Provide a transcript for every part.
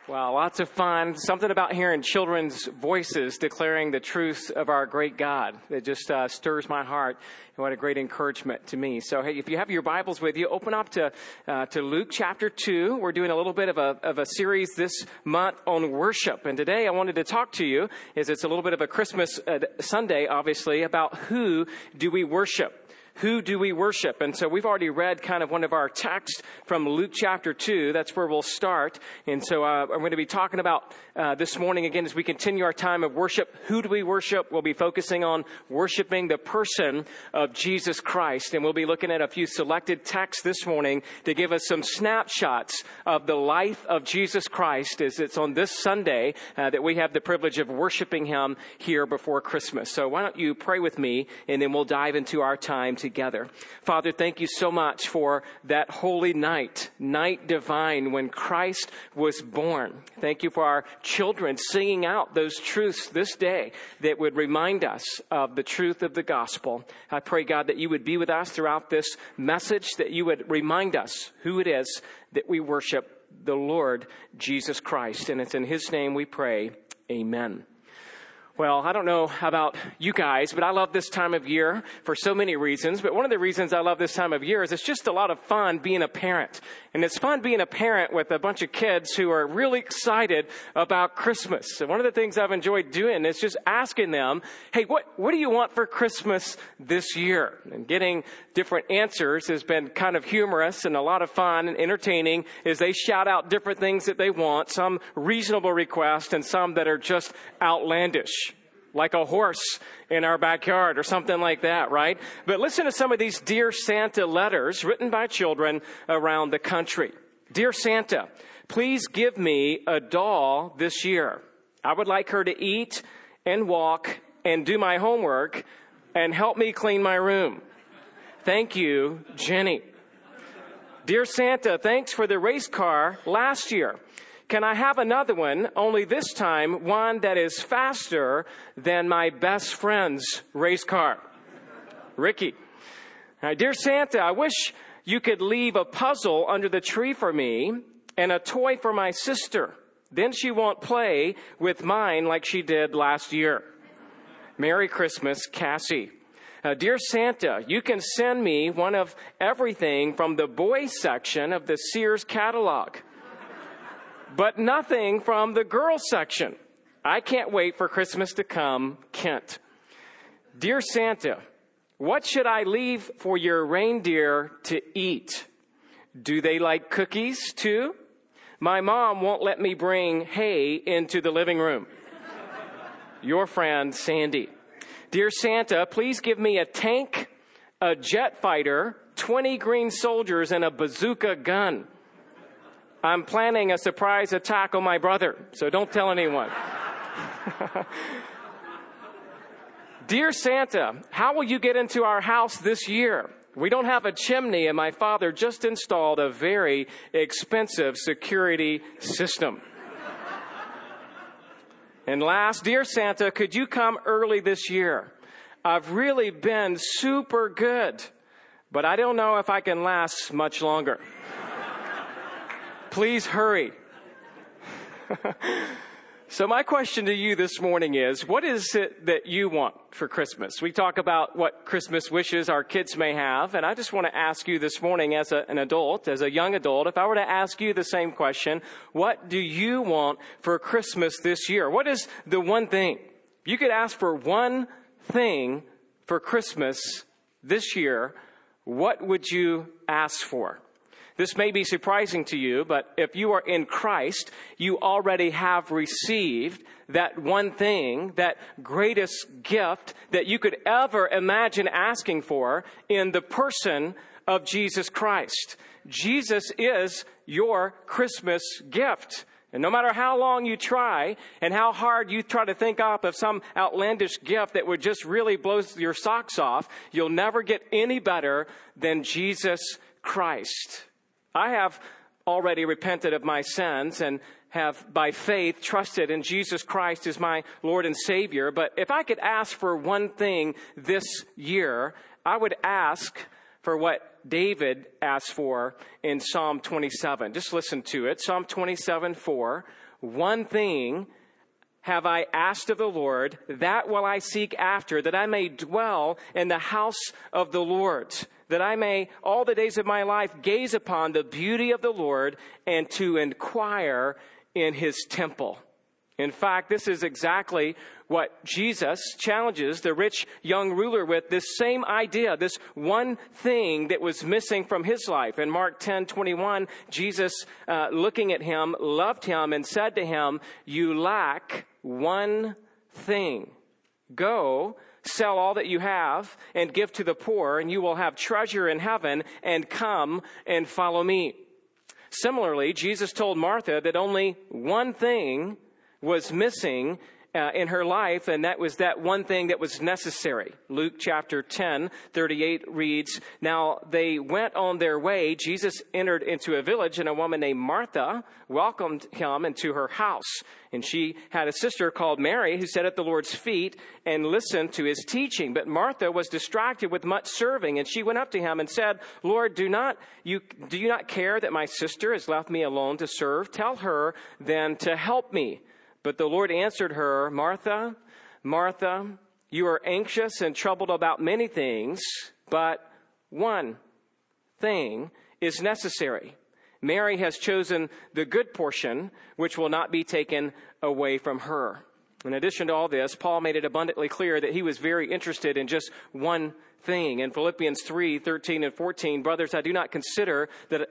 Wow, lots of fun. Something about hearing children's voices declaring the truth of our great God that just stirs my heart. And what a great encouragement to me. So, hey, if you have your Bibles with you, open up to Luke chapter 2. We're doing a little bit of a series this month on worship. And today I wanted to talk to you, as it's a little bit of a Christmas Sunday, obviously, about who do we worship. Who do we worship? And so we've already read kind of one of our texts from Luke chapter 2. That's where we'll start. And so I'm going to be talking about this morning, again, as we continue our time of worship. Who do we worship? We'll be focusing on worshiping the person of Jesus Christ. And we'll be looking at a few selected texts this morning to give us some snapshots of the life of Jesus Christ, as it's on this Sunday that we have the privilege of worshiping him here before Christmas. So why don't you pray with me, and then we'll dive into our time together. Father, thank you so much for that holy night divine when Christ was born. Thank you for our children singing out those truths this day that would remind us of the truth of the gospel. I pray, God, that you would be with us throughout this message, that you would remind us who it is that we worship, the Lord Jesus Christ. And it's in his name we pray. Amen. Well, I don't know about you guys, but I love this time of year for so many reasons. But one of the reasons I love this time of year is it's just a lot of fun being a parent. And it's fun being a parent with a bunch of kids who are really excited about Christmas. And one of the things I've enjoyed doing is just asking them, hey, what do you want for Christmas this year? And getting different answers has been kind of humorous and a lot of fun and entertaining as they shout out different things that they want, some reasonable requests and some that are just outlandish, like a horse in our backyard or something like that, right? But listen to some of these Dear Santa letters written by children around the country. Dear Santa, please give me a doll this year. I would like her to eat and walk and do my homework and help me clean my room. Thank you, Jenny. Dear Santa, thanks for the race car last year. Can I have another one, only this time one that is faster than my best friend's race car? Ricky. Dear Santa, I wish you could leave a puzzle under the tree for me and a toy for my sister. Then she won't play with mine like she did last year. Merry Christmas, Cassie. Dear Santa, you can send me one of everything from the boys section of the Sears catalog, but nothing from the girls section. I can't wait for Christmas to come, Kent. Dear Santa, what should I leave for your reindeer to eat? Do they like cookies too? My mom won't let me bring hay into the living room. Your friend, Sandy. Dear Santa, please give me a tank, a jet fighter, 20 green soldiers, and a bazooka gun. I'm planning a surprise attack on my brother, so don't tell anyone. Dear Santa, how will you get into our house this year? We don't have a chimney, and my father just installed a very expensive security system. And last, dear Santa, could you come early this year? I've really been super good, but I don't know if I can last much longer. Please hurry. So my question to you this morning is, what is it that you want for Christmas? We talk about what Christmas wishes our kids may have, and I just want to ask you this morning as an adult, as a young adult, if I were to ask you the same question, what do you want for Christmas this year? What is the one thing? You could ask for one thing for Christmas this year. What would you ask for? This may be surprising to you, but if you are in Christ, you already have received that one thing, that greatest gift that you could ever imagine asking for in the person of Jesus Christ. Jesus is your Christmas gift. And no matter how long you try and how hard you try to think up of some outlandish gift that would just really blow your socks off, you'll never get any better than Jesus Christ. I have already repented of my sins and have, by faith, trusted in Jesus Christ as my Lord and Savior. But if I could ask for one thing this year, I would ask for what David asked for in Psalm 27. Just listen to it. Psalm 27:4. One thing have I asked of the Lord, that will I seek after, that I may dwell in the house of the Lord, that I may all the days of my life gaze upon the beauty of the Lord and to inquire in his temple. In fact, this is exactly what Jesus challenges the rich young ruler with, this same idea, this one thing that was missing from his life. In Mark 10:21, Jesus, looking at him, loved him and said to him, "You lack one thing. Go, sell all that you have and give to the poor, and you will have treasure in heaven, and come and follow me." Similarly, Jesus told Martha that only one thing was missing in her life, and that was that one thing that was necessary. Luke chapter 10:38 reads, "Now they went on their way. Jesus entered into a village, and a woman named Martha welcomed him into her house. And she had a sister called Mary who sat at the Lord's feet and listened to his teaching. But Martha was distracted with much serving, and she went up to him and said, 'Lord, do you not care that my sister has left me alone to serve? Tell her then to help me.' But the Lord answered her, 'Martha, Martha, you are anxious and troubled about many things, but one thing is necessary. Mary has chosen the good portion, which will not be taken away from her.'" In addition to all this, Paul made it abundantly clear that he was very interested in just one thing. In Philippians 3:13 and 14, "Brothers, I do not consider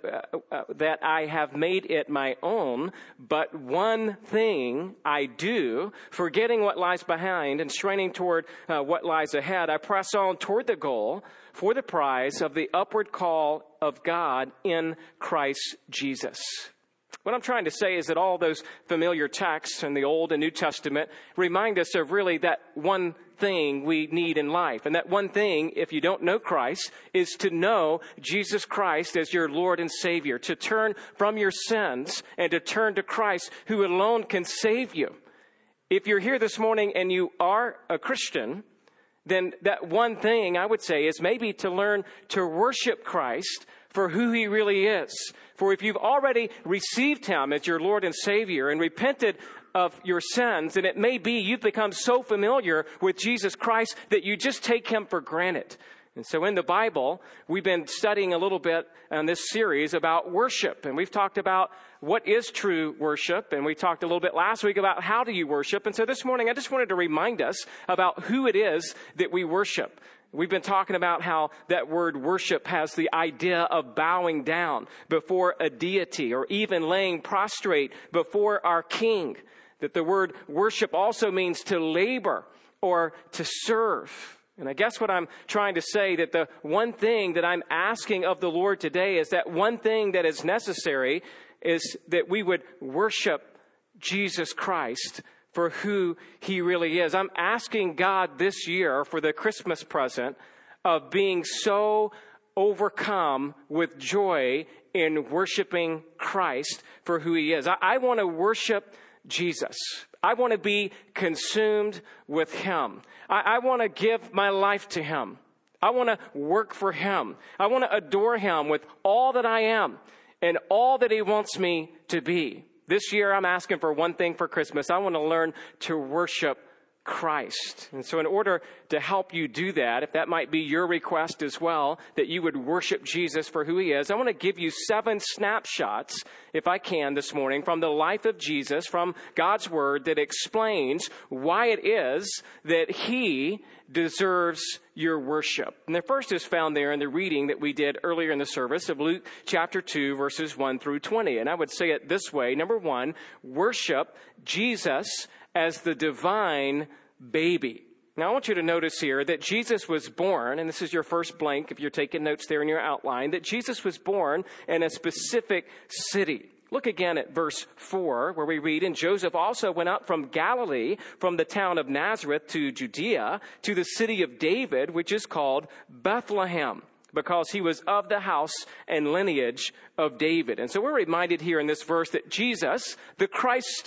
that I have made it my own, but one thing I do, forgetting what lies behind and straining toward what lies ahead, I press on toward the goal for the prize of the upward call of God in Christ Jesus." What I'm trying to say is that all those familiar texts in the Old and New Testament remind us of really that one thing we need in life. And that one thing, if you don't know Christ, is to know Jesus Christ as your Lord and Savior, to turn from your sins and to turn to Christ, who alone can save you. If you're here this morning and you are a Christian, then that one thing I would say is maybe to learn to worship Christ for who he really is. For if you've already received him as your Lord and Savior and repented of your sins, and it may be you've become so familiar with Jesus Christ that you just take him for granted. And so in the Bible, we've been studying a little bit on this series about worship. And we've talked about what is true worship. And we talked a little bit last week about how do you worship. And so this morning, I just wanted to remind us about who it is that we worship. We've been talking about how that word worship has the idea of bowing down before a deity or even laying prostrate before our King. That the word worship also means to labor or to serve. And I guess what I'm trying to say, that the one thing that I'm asking of the Lord today is that one thing that is necessary is that we would worship Jesus Christ for who he really is. I'm asking God this year for the Christmas present of being so overcome with joy in worshiping Christ for who he is. I want to worship Jesus. I want to be consumed with him. I want to give my life to him. I want to work for him. I want to adore him with all that I am and all that he wants me to be. This year, I'm asking for one thing for Christmas. I want to learn to worship Christ. And so in order to help you do that, if that might be your request as well, that you would worship Jesus for who he is, I want to give you 7 snapshots, if I can this morning, from the life of Jesus, from God's word, that explains why it is that he deserves your worship. And the first is found there in the reading that we did earlier in the service of Luke chapter 2, verses 1 through 20. And I would say it this way. Number 1, worship Jesus as the divine baby. Now, I want you to notice here that Jesus was born, and this is your first blank if you're taking notes there in your outline, that Jesus was born in a specific city. Look again at verse 4, where we read, "And Joseph also went up from Galilee, from the town of Nazareth to Judea, to the city of David, which is called Bethlehem, because he was of the house and lineage of David." And so we're reminded here in this verse that Jesus, the Christ,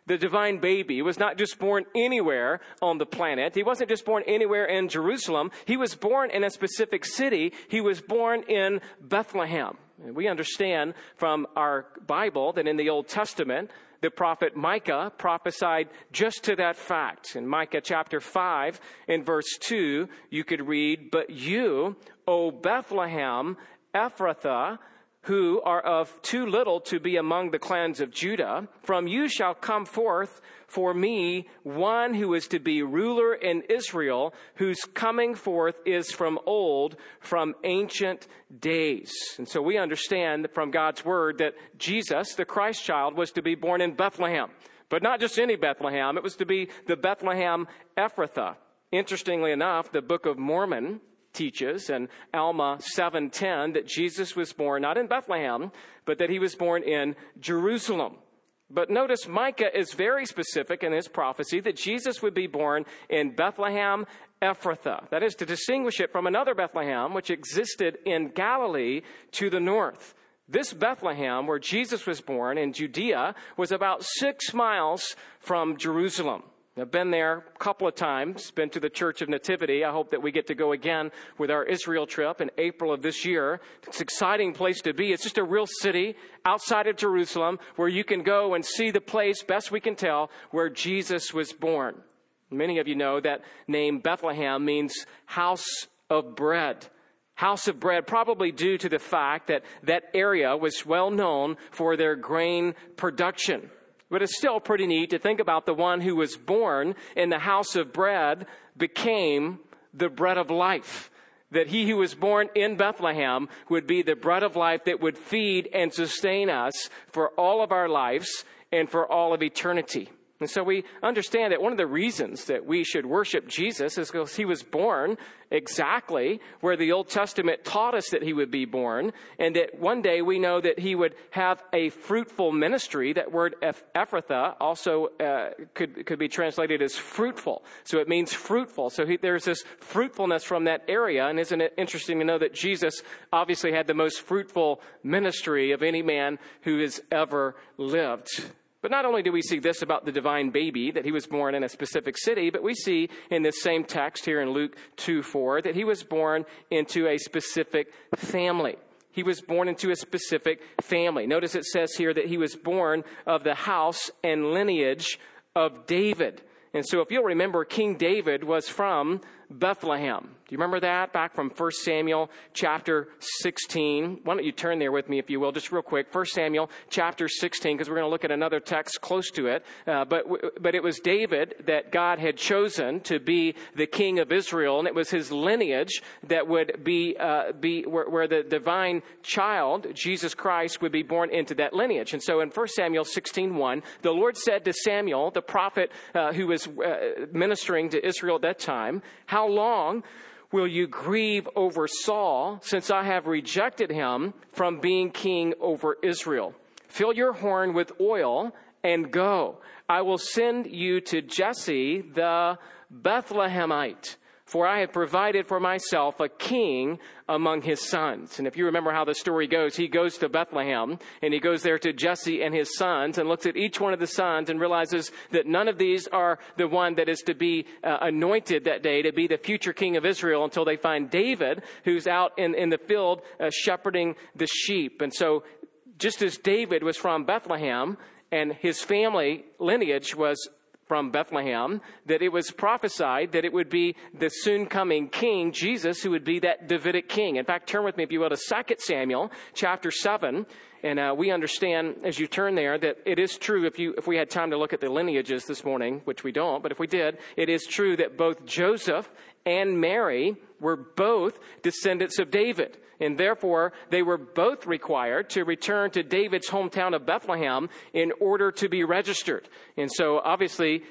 the divine baby. He was not just born anywhere on the planet. He wasn't just born anywhere in Jerusalem. He was born in a specific city. He was born in Bethlehem. And we understand from our Bible that in the Old Testament, the prophet Micah prophesied just to that fact. In Micah chapter 5, in verse 2, you could read, "But you, O Bethlehem, Ephrathah, who are of too little to be among the clans of Judah, from you shall come forth for me one who is to be ruler in Israel, whose coming forth is from old, from ancient days." And so we understand from God's word that Jesus, the Christ child, was to be born in Bethlehem. But not just any Bethlehem. It was to be the Bethlehem Ephrathah. Interestingly enough, the Book of Mormon teaches in Alma 7:10 that Jesus was born not in Bethlehem, but that he was born in Jerusalem. But notice Micah is very specific in his prophecy that Jesus would be born in Bethlehem Ephrathah. That is to distinguish it from another Bethlehem which existed in Galilee to the north. This Bethlehem, where Jesus was born in Judea, was about 6 miles from Jerusalem. I've been there a couple of times, been to the Church of Nativity. I hope that we get to go again with our Israel trip in April of this year. It's an exciting place to be. It's just a real city outside of Jerusalem where you can go and see the place, best we can tell, where Jesus was born. Many of you know that name Bethlehem means house of bread. House of bread, probably due to the fact that that area was well known for their grain production. But it's still pretty neat to think about the one who was born in the house of bread became the bread of life. That he who was born in Bethlehem would be the bread of life that would feed and sustain us for all of our lives and for all of eternity. And so we understand that one of the reasons that we should worship Jesus is because he was born exactly where the Old Testament taught us that he would be born, and that one day we know that he would have a fruitful ministry. That word Ephrathah also could be translated as fruitful. So it means fruitful. So there's this fruitfulness from that area. And isn't it interesting to know that Jesus obviously had the most fruitful ministry of any man who has ever lived? But not only do we see this about the divine baby, that he was born in a specific city, but we see in this same text here in Luke 2:4 that he was born into a specific family. He was born into a specific family. Notice it says here that he was born of the house and lineage of David. And so if you'll remember, King David was from Bethlehem. Do you remember that? Back from 1 Samuel chapter 16. Why don't you turn there with me, if you will, just real quick. 1 Samuel chapter 16, because we're going to look at another text close to it. But it was David that God had chosen to be the king of Israel, and it was his lineage that would be where the divine child, Jesus Christ, would be born into that lineage. And so in 1 Samuel 16:1, the Lord said to Samuel, the prophet who was ministering to Israel at that time, "How long will you grieve over Saul, since I have rejected him from being king over Israel? Fill your horn with oil and go. I will send you to Jesse the Bethlehemite, for I have provided for myself a king among his sons." And if you remember how the story goes, he goes to Bethlehem, and he goes there to Jesse and his sons, and looks at each one of the sons and realizes that none of these are the one that is to be anointed that day to be the future king of Israel, until they find David, who's out in the field shepherding the sheep. And so just as David was from Bethlehem, and his family lineage was from Bethlehem, that it was prophesied that it would be the soon coming king, Jesus, who would be that Davidic king. In fact, turn with me, if you will, to 2 Samuel chapter 7. And we understand as you turn there that it is true, if we had time to look at the lineages this morning, which we don't, but if we did, it is true that both Joseph and Mary were both descendants of David. And therefore, they were both required to return to David's hometown of Bethlehem in order to be registered. And so, obviously,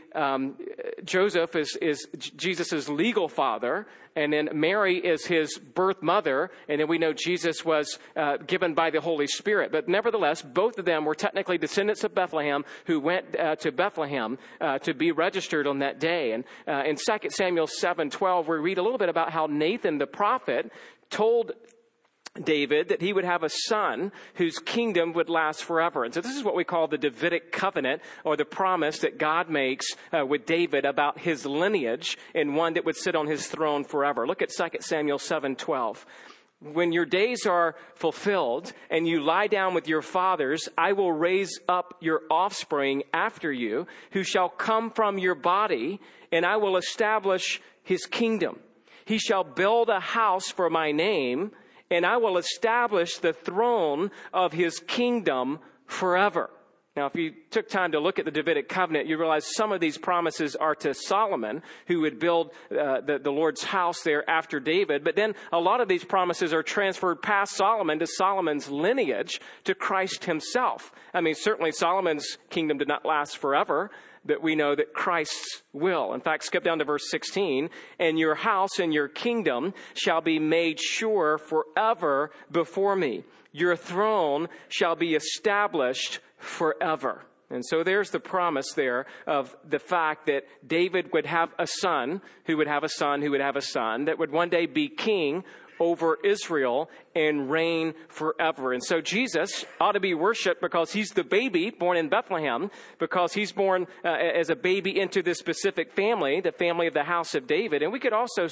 Joseph is Jesus' legal father, and then Mary is his birth mother, and then we know Jesus was given by the Holy Spirit. But nevertheless, both of them were technically descendants of Bethlehem who went to Bethlehem to be registered on that day. And in 2 Samuel 7:12, we read a little bit about how Nathan the prophet told David that he would have a son whose kingdom would last forever. And so this is what we call the Davidic covenant, or the promise that God makes with David about his lineage and one that would sit on his throne forever. Look at 2 Samuel 7:12. When your days are fulfilled and you lie down with your fathers, I will raise up your offspring after you, who shall come from your body, and I will establish his kingdom. He shall build a house for my name, and I will establish the throne of his kingdom forever. Now, if you took time to look at the Davidic covenant, you realize some of these promises are to Solomon, who would build the Lord's house there after David. But then a lot of these promises are transferred past Solomon to Solomon's lineage, to Christ himself. I mean, certainly Solomon's kingdom did not last forever, but we know that Christ's will. In fact, skip down to verse 16. And your house and your kingdom shall be made sure forever before me. Your throne shall be established forever. And so there's the promise there of the fact that David would have a son, who would have a son, who would have a son, that would one day be king over Israel and reign forever. And so Jesus ought to be worshiped because he's the baby born in Bethlehem, because he's born as a baby into this specific family, the family of the house of David. And we could also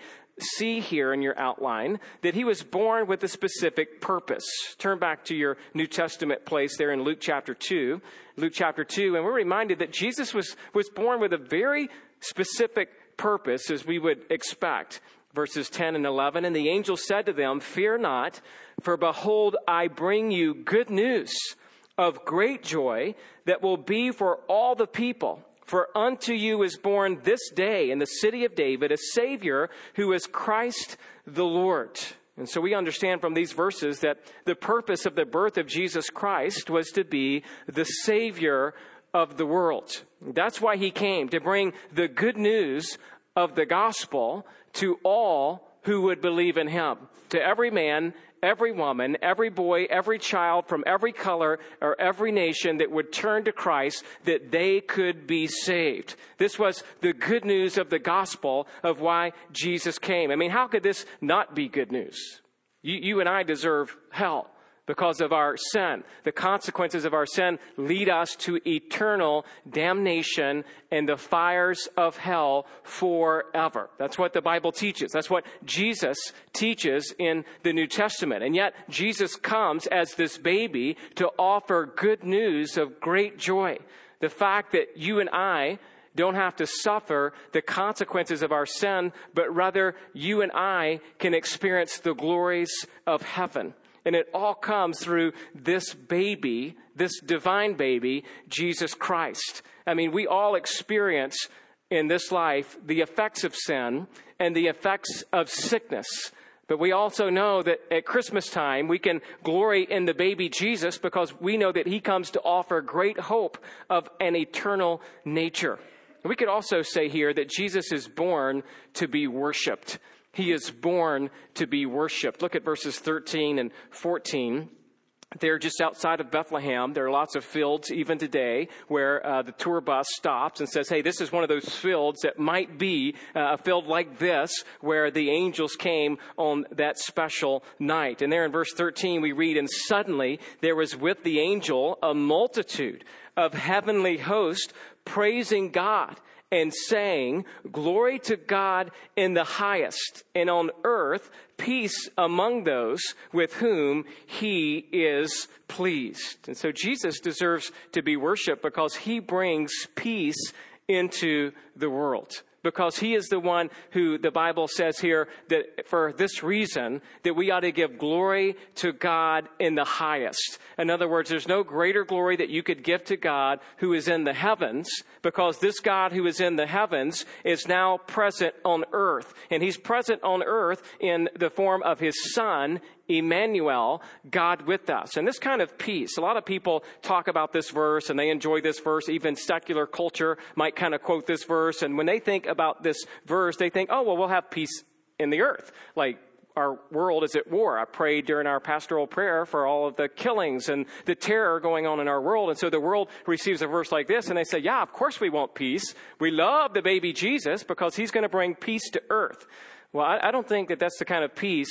see here in your outline that he was born with a specific purpose. Turn back to your New Testament place there in Luke chapter 2. Luke chapter 2, and we're reminded that Jesus was born with a very specific purpose, as we would expect. Verses 10 and 11, and the angel said to them, fear not, for behold, I bring you good news of great joy that will be for all the people. For unto you is born this day in the city of David a Savior, who is Christ the Lord. And so we understand from these verses that the purpose of the birth of Jesus Christ was to be the Savior of the world. That's why he came, to bring the good news of the gospel to all who would believe in him. To every man, every woman, every boy, every child from every color or every nation that would turn to Christ, that they could be saved. This was the good news of the gospel of why Jesus came. I mean, how could this not be good news? You and I deserve hell because of our sin. The consequences of our sin lead us to eternal damnation and the fires of hell forever. That's what the Bible teaches. That's what Jesus teaches in the New Testament. And yet Jesus comes as this baby to offer good news of great joy. The fact that you and I don't have to suffer the consequences of our sin, but rather you and I can experience the glories of heaven. And it all comes through this baby, this divine baby, Jesus Christ. I mean, we all experience in this life the effects of sin and the effects of sickness. But we also know that at Christmas time, we can glory in the baby Jesus because we know that he comes to offer great hope of an eternal nature. We could also say here that Jesus is born to be worshiped. He is born to be worshiped. Look at verses 13 and 14. They're just outside of Bethlehem. There are lots of fields even today where the tour bus stops and says, hey, this is one of those fields that might be a field like this where the angels came on that special night. And there in verse 13 we read, and suddenly there was with the angel a multitude of heavenly hosts praising God and saying, glory to God in the highest, and on earth peace among those with whom he is pleased. And so Jesus deserves to be worshiped because he brings peace into the world. Because he is the one who the Bible says here that for this reason that we ought to give glory to God in the highest. In other words, there's no greater glory that you could give to God who is in the heavens, because this God who is in the heavens is now present on earth. And he's present on earth in the form of his Son, Emmanuel, God with us. And this kind of peace, a lot of people talk about this verse and they enjoy this verse. Even secular culture might kind of quote this verse. And when they think about this verse, they think, oh, well, we'll have peace in the earth. Like our world is at war. I prayed during our pastoral prayer for all of the killings and the terror going on in our world. And so the world receives a verse like this and they say, yeah, of course we want peace. We love the baby Jesus because he's going to bring peace to earth. Well, I don't think that that's the kind of peace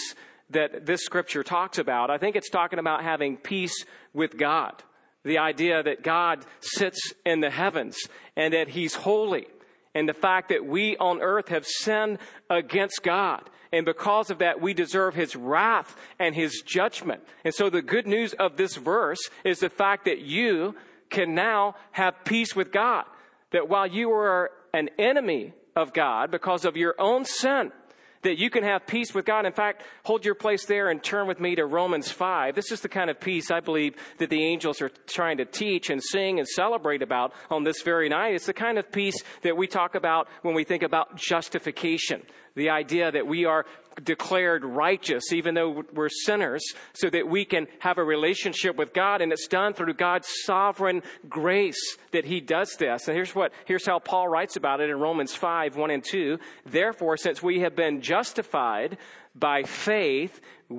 that this scripture talks about, I think it's talking about having peace with God. The idea that God sits in the heavens and that he's holy. And the fact that we on earth have sinned against God. And because of that, we deserve his wrath and his judgment. And so the good news of this verse is the fact that you can now have peace with God. That while you were an enemy of God because of your own sin, that you can have peace with God. In fact, hold your place there and turn with me to Romans 5. This is the kind of peace I believe that the angels are trying to teach and sing and celebrate about on this very night. It's the kind of peace that we talk about when we think about justification. The idea that we are declared righteous even though we're sinners so that we can have a relationship with God. And it's done through God's sovereign grace that he does this. And here's how Paul writes about it in Romans 5, 1 and 2. Therefore, since we have been justified by faith,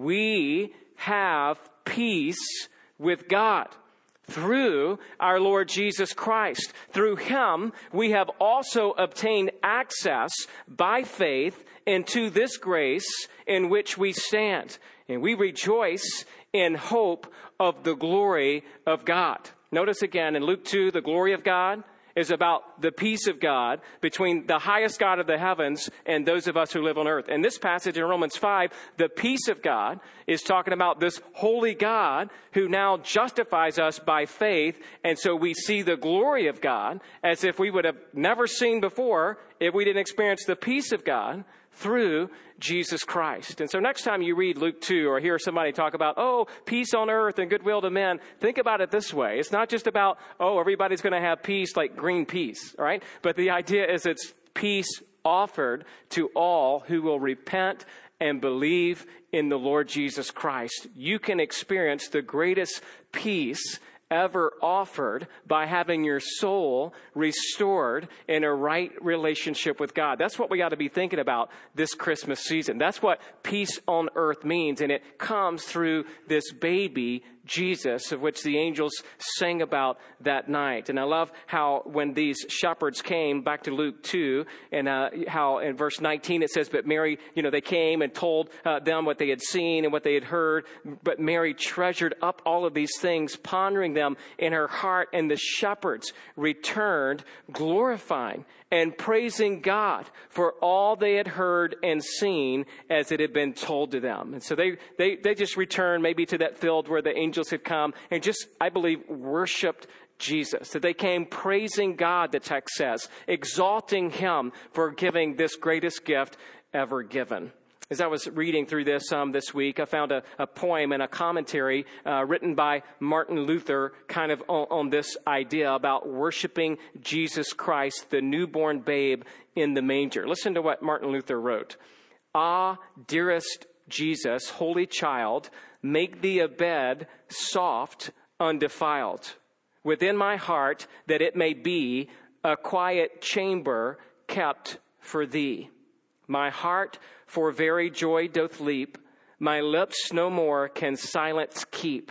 we have peace with God through our Lord Jesus Christ. Through him, we have also obtained access by faith into this grace in which we stand. And we rejoice in hope of the glory of God. Notice again in Luke 2, the glory of God is about the peace of God between the highest God of the heavens and those of us who live on earth. In this passage in Romans 5, the peace of God is talking about this holy God who now justifies us by faith. And so we see the glory of God as if we would have never seen before if we didn't experience the peace of God through Jesus Christ. And so next time you read Luke 2 or hear somebody talk about, peace on earth and goodwill to men, think about it this way. It's not just about, everybody's going to have peace like green peace, right? But the idea is it's peace offered to all who will repent and believe in the Lord Jesus Christ. You can experience the greatest peace ever offered by having your soul restored in a right relationship with God. That's what we got to be thinking about this Christmas season. That's what peace on earth means. And it comes through this baby, Jesus, of which the angels sang about that night. And I love how when these shepherds came, back to Luke 2, and how in verse 19 it says, but Mary, they came and told them what they had seen and what they had heard. But Mary treasured up all of these things, pondering them in her heart. And the shepherds returned, glorifying and praising God for all they had heard and seen as it had been told to them. And so they just returned maybe to that field where the angels had come and just, I believe, worshiped Jesus. That they came praising God, the text says, exalting him for giving this greatest gift ever given. As I was reading through this week, I found a poem and a commentary written by Martin Luther kind of on this idea about worshiping Jesus Christ, the newborn babe in the manger. Listen to what Martin Luther wrote. Ah, dearest Jesus, holy child, make thee a bed soft, undefiled, within my heart, that it may be a quiet chamber kept for thee. My heart for very joy doth leap, my lips no more can silence keep.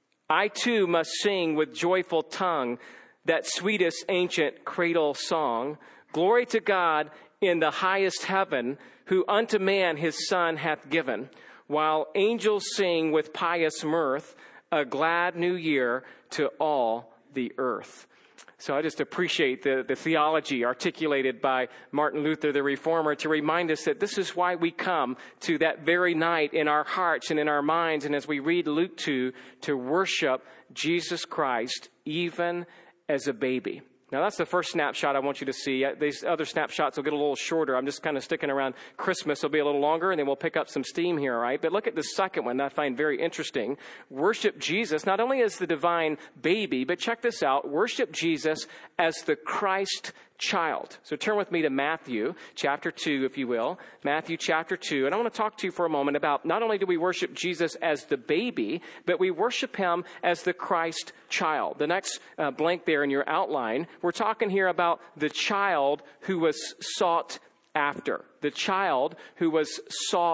I too must sing with joyful tongue that sweetest ancient cradle song. Glory to God in the highest heaven, who unto man his Son hath given, while angels sing with pious mirth, a glad new year to all the earth. So I just appreciate the theology articulated by Martin Luther, the Reformer, to remind us that this is why we come to that very night in our hearts and in our minds, and as we read Luke 2, to worship Jesus Christ even as a baby. Now, that's the first snapshot I want you to see. These other snapshots will get a little shorter. I'm just kind of sticking around Christmas. It'll be a little longer, and then we'll pick up some steam here, all right? But look at the second one that I find very interesting. Worship Jesus, not only as the divine baby, but check this out. Worship Jesus as the Christ child. So turn with me to Matthew chapter 2, if you will. Matthew chapter 2. And I want to talk to you for a moment about not only do we worship Jesus as the baby, but we worship him as the Christ child. The next blank there in your outline, we're talking here about the child who was sought after. The child who was sought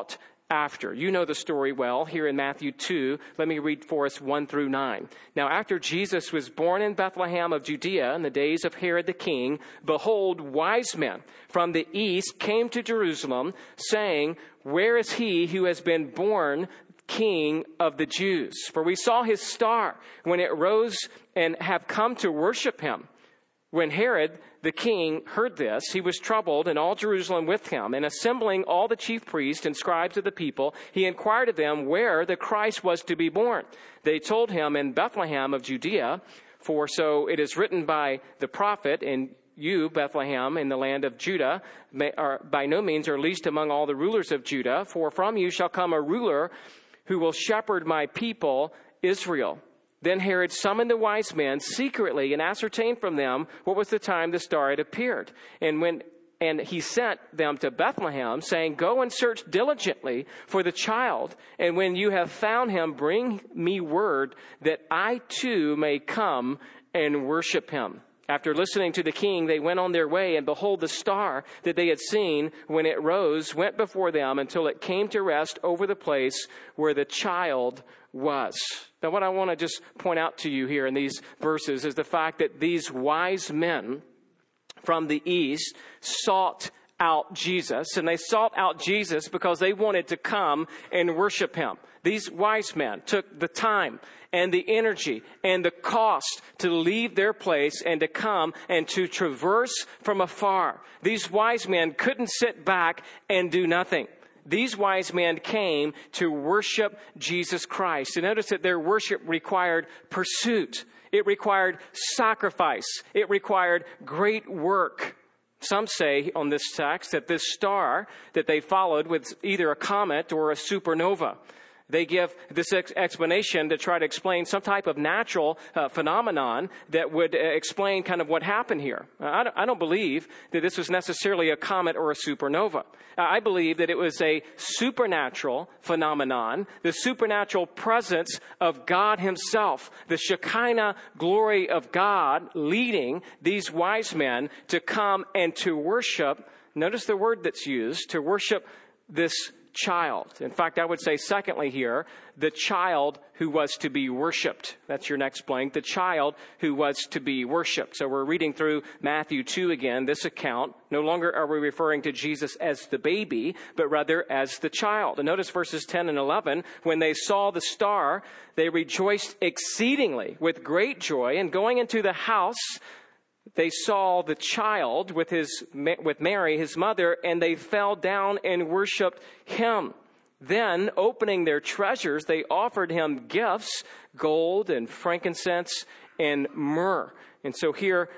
after. You know the story well here in Matthew 2. Let me read for us 1 through 9. Now, after Jesus was born in Bethlehem of Judea in the days of Herod the king, behold, wise men from the east came to Jerusalem, saying, "Where is he who has been born King of the Jews? For we saw his star when it rose and have come to worship him." When Herod the king heard this, he was troubled, and all Jerusalem with him. And assembling all the chief priests and scribes of the people, he inquired of them where the Christ was to be born. They told him, "In Bethlehem of Judea, for so it is written by the prophet, and you, Bethlehem, in the land of Judah, are by no means are least among all the rulers of Judah, for from you shall come a ruler who will shepherd my people Israel." Then Herod summoned the wise men secretly and ascertained from them what was the time the star had appeared. And he sent them to Bethlehem, saying, "Go and search diligently for the child, and when you have found him, bring me word that I too may come and worship him." After listening to the king, they went on their way, and behold, the star that they had seen when it rose went before them until it came to rest over the place where the child was. Now, what I want to just point out to you here in these verses is the fact that these wise men from the east sought out Jesus, and they sought out Jesus because they wanted to come and worship him. These wise men took the time and the energy and the cost to leave their place and to come and to traverse from afar. These wise men couldn't sit back and do nothing. These wise men came to worship Jesus Christ. And notice that their worship required pursuit. It required sacrifice. It required great work. Some say on this text that this star that they followed was either a comet or a supernova. They give this explanation to try to explain some type of natural phenomenon that would explain kind of what happened here. I don't believe that this was necessarily a comet or a supernova. I believe that it was a supernatural phenomenon, the supernatural presence of God himself, the Shekinah glory of God leading these wise men to come and to worship. Notice the word that's used, to worship this child. In fact, I would say secondly here, the child who was to be worshiped. That's your next blank, the child who was to be worshiped. So we're reading through Matthew 2 again, this account. No longer are we referring to Jesus as the baby, but rather as the child. And notice verses 10 and 11, when they saw the star, they rejoiced exceedingly with great joy, and going into the house, they saw the child with Mary, his mother, and they fell down and worshiped him. Then, opening their treasures, they offered him gifts, gold and frankincense and myrrh. And so here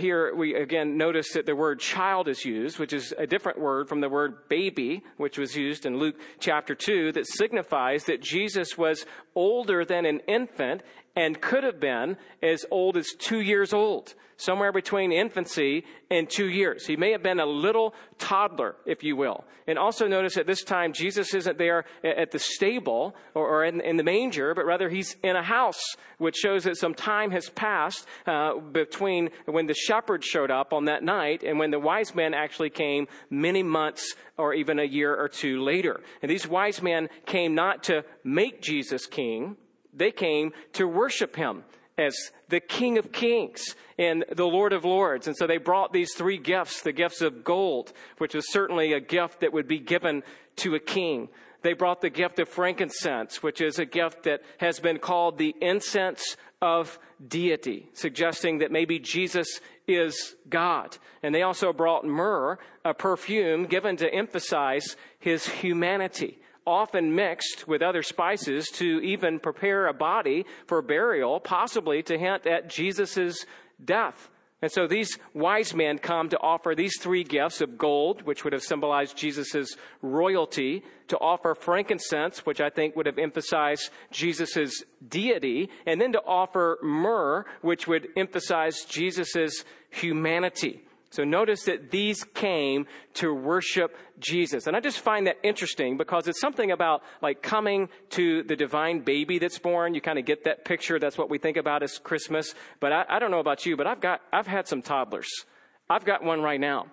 we again notice that the word child is used, which is a different word from the word baby, which was used in Luke chapter 2, that signifies that Jesus was older than an infant and could have been as old as 2 years old, somewhere between infancy and 2 years. He may have been a little toddler, if you will. And also notice at this time, Jesus isn't there at the stable or in the manger, but rather he's in a house, which shows that some time has passed between when the shepherds showed up on that night and when the wise men actually came many months or even a year or two later. And these wise men came not to make Jesus king. They came to worship him as the King of Kings and the Lord of Lords. And so they brought these three gifts, the gifts of gold, which was certainly a gift that would be given to a king. They brought the gift of frankincense, which is a gift that has been called the incense of deity, suggesting that maybe Jesus is God. And they also brought myrrh, a perfume given to emphasize his humanity, often mixed with other spices to even prepare a body for burial, possibly to hint at Jesus' death. And so these wise men come to offer these three gifts of gold, which would have symbolized Jesus' royalty, to offer frankincense, which I think would have emphasized Jesus' deity, and then to offer myrrh, which would emphasize Jesus' humanity. So notice that these came to worship Jesus. And I just find that interesting because it's something about like coming to the divine baby that's born. You kind of get that picture. That's what we think about as Christmas. But I don't know about you, but I've had some toddlers. I've got one right now.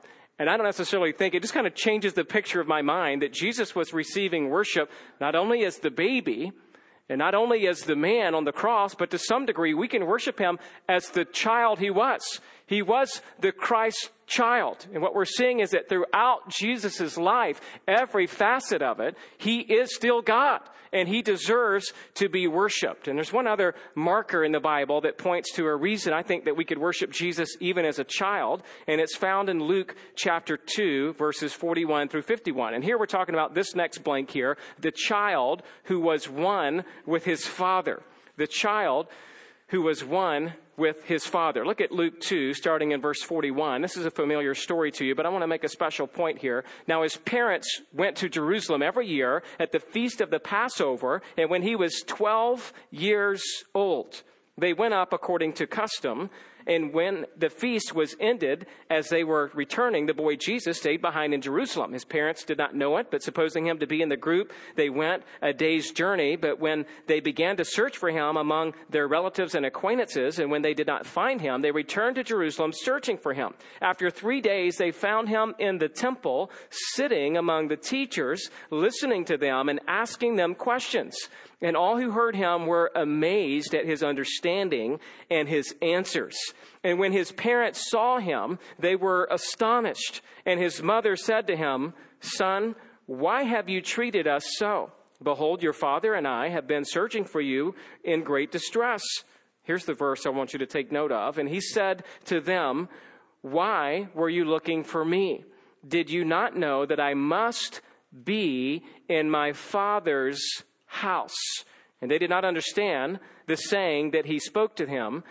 And I don't necessarily think, it just kind of changes the picture of my mind that Jesus was receiving worship not only as the baby and not only as the man on the cross, but to some degree we can worship him as the child he was. He was the Christ child. And what we're seeing is that throughout Jesus' life, every facet of it, he is still God. And he deserves to be worshiped. And there's one other marker in the Bible that points to a reason I think that we could worship Jesus even as a child. And it's found in Luke chapter 2, verses 41 through 51. And here we're talking about this next blank here, the child who was one with his father. The child who was one with his father. Look at Luke 2, starting in verse 41. This is a familiar story to you, but I want to make a special point here. Now, his parents went to Jerusalem every year at the feast of the Passover, and when he was 12 years old, they went up according to custom. And when the feast was ended, as they were returning, the boy Jesus stayed behind in Jerusalem. His parents did not know it, but supposing him to be in the group, they went a day's journey. But when they began to search for him among their relatives and acquaintances, and when they did not find him, they returned to Jerusalem searching for him. After 3 days, they found him in the temple, sitting among the teachers, listening to them and asking them questions. And all who heard him were amazed at his understanding and his answers. And when his parents saw him, they were astonished. And his mother said to him, "Son, why have you treated us so? Behold, your father and I have been searching for you in great distress." Here's the verse I want you to take note of. And he said to them, "Why were you looking for me? Did you not know that I must be in my Father's house?" And they did not understand the saying that he spoke to them.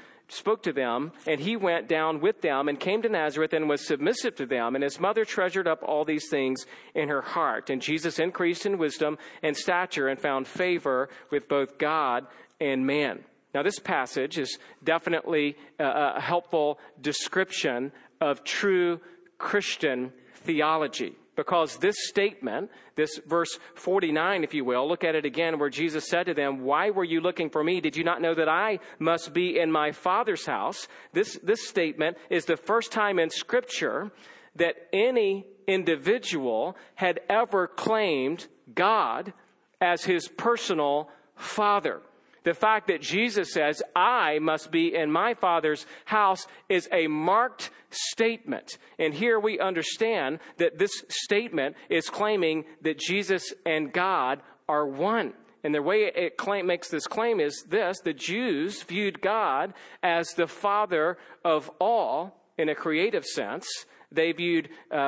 And he went down with them and came to Nazareth and was submissive to them. And his mother treasured up all these things in her heart. And Jesus increased in wisdom and stature and found favor with both God and man. Now, this passage is definitely a helpful description of true Christian theology. Because this statement, this verse 49, if you will, look at it again where Jesus said to them, "Why were you looking for me? Did you not know that I must be in my Father's house?" This statement is the first time in Scripture that any individual had ever claimed God as his personal Father. The fact that Jesus says, "I must be in my Father's house," is a marked statement. And here we understand that this statement is claiming that Jesus and God are one. And the way it makes this claim is this: the Jews viewed God as the Father of all in a creative sense. They viewed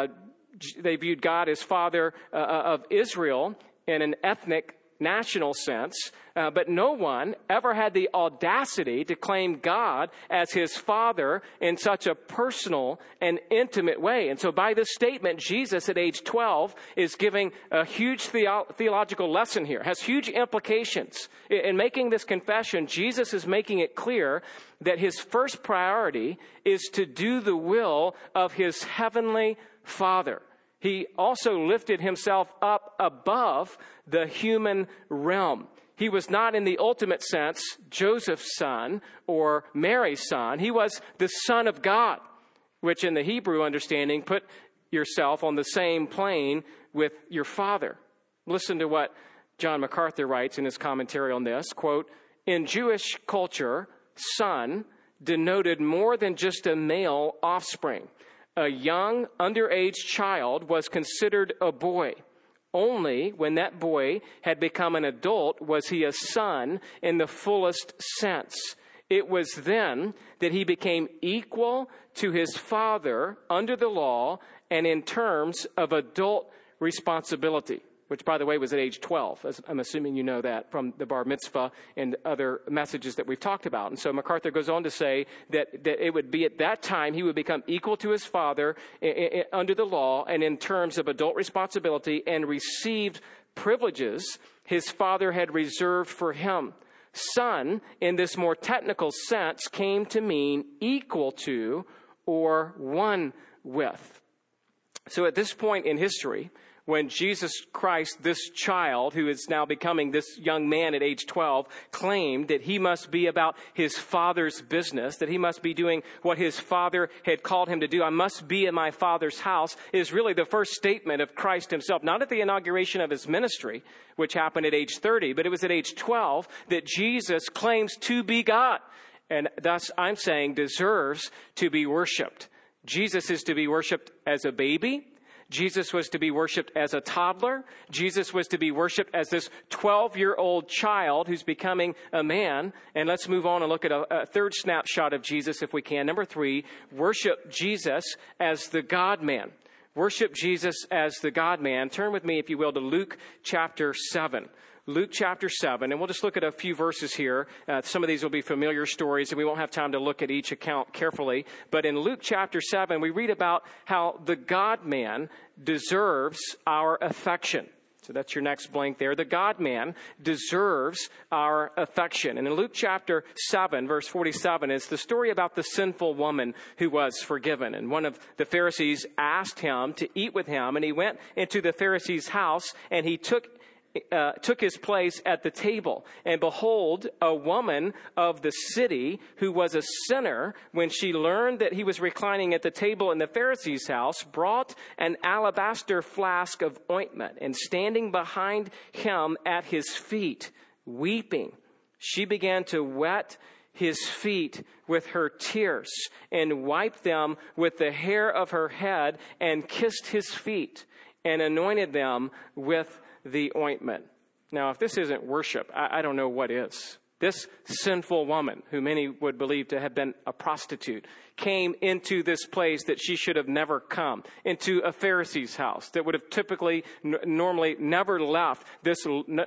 God as Father of Israel in an ethnic national sense, but no one ever had the audacity to claim God as his Father in such a personal and intimate way. And so by this statement, Jesus at age 12 is giving a huge theological lesson here, has huge implications. In making this confession, Jesus is making it clear that his first priority is to do the will of his heavenly Father. He also lifted himself up above the human realm. He was not, in the ultimate sense, Joseph's son or Mary's son. He was the Son of God, which in the Hebrew understanding put yourself on the same plane with your Father. Listen to what John MacArthur writes in his commentary on this, quote, "In Jewish culture, son denoted more than just a male offspring. A young, underage child was considered a boy. Only when that boy had become an adult was he a son in the fullest sense. It was then that he became equal to his father under the law and in terms of adult responsibility," which, by the way, was at age 12. As I'm assuming you know that from the bar mitzvah and other messages that we've talked about. And so MacArthur goes on to say that it would be at that time he would become equal to his father under the law and in terms of adult responsibility, and received privileges his father had reserved for him. Son, in this more technical sense, came to mean equal to or one with. So at this point in history, when Jesus Christ, this child, who is now becoming this young man at age 12, claimed that he must be about his Father's business, that he must be doing what his Father had called him to do. I must be in my Father's house, is really the first statement of Christ himself, not at the inauguration of his ministry, which happened at age 30, but it was at age 12 that Jesus claims to be God, and thus I'm saying deserves to be worshiped. Jesus is to be worshiped as a baby. Jesus was to be worshiped as a toddler. Jesus was to be worshiped as this 12-year-old child who's becoming a man. And let's move on and look at a third snapshot of Jesus if we can. Number 3, worship Jesus as the God-man. Worship Jesus as the God-man. Turn with me, if you will, to Luke chapter 7. Luke chapter 7, and we'll just look at a few verses here. Some of these will be familiar stories, and we won't have time to look at each account carefully. But in Luke chapter 7, we read about how the God-man deserves our affection. So that's your next blank there. The God-man deserves our affection. And in Luke chapter 7, verse 47, is the story about the sinful woman who was forgiven. And one of the Pharisees asked him to eat with him, and he went into the Pharisee's house, and he took his place at the table. And behold, a woman of the city who was a sinner, when she learned that he was reclining at the table in the Pharisee's house, brought an alabaster flask of ointment, and standing behind him at his feet, weeping, she began to wet his feet with her tears, and wiped them with the hair of her head, and kissed his feet, and anointed them with the ointment. Now, if this isn't worship, I don't know what is. This sinful woman, who many would believe to have been a prostitute, came into this place that she should have never come, into a Pharisee's house that would have typically, normally never let this